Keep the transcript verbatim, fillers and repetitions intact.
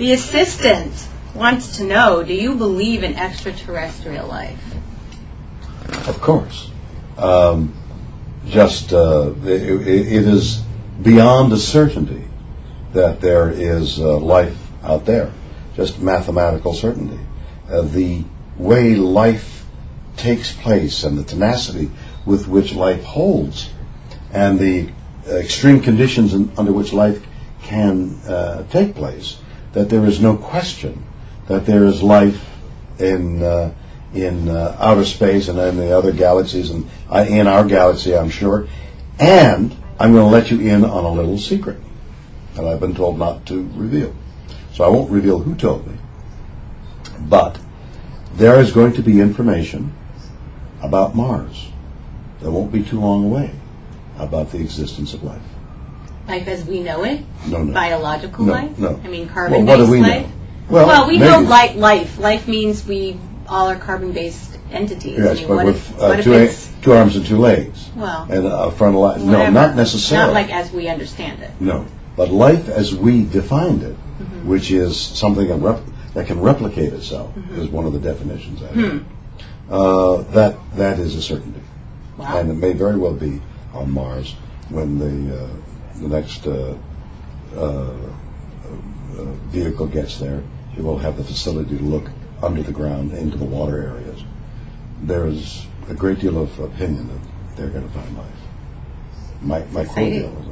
The assistant wants to know, do you believe in extraterrestrial life? Of course. Um, just, uh, it, it is beyond a certainty that there is uh, life out there. Just mathematical certainty. Uh, the way life takes place and the tenacity with which life holds and the uh, extreme conditions in, under which life can uh, take place, that there is no question that there is life in uh, in uh, outer space and in the other galaxies and uh, in our galaxy, I'm sure. And I'm going to let you in on a little secret that I've been told not to reveal. So I won't reveal who told me. But there is going to be information about Mars that won't be too long away about the existence of life. Life as we know it? No, no. Biological no, life? No. I mean, Well, carbon-based what do we life? know? Well, well, we maybe. know light life. Life means we all are carbon-based entities. Yes, I mean, but what with if, uh, what if two, it's, two arms and two legs. well, and a frontal eye. No, whatever. not necessarily. Not like as we understand it. No. But life as we defined it, Mm-hmm. which is something that, rep- that can replicate itself, Mm-hmm. is one of the definitions. I Hmm. think. Uh, that that is a certainty, Wow. and it may very well be on Mars when the uh, the next uh, uh, uh, vehicle gets there. It will have the facility to look under the ground into the water areas. There is a great deal of opinion that they're going to find life. My my Exciting. quote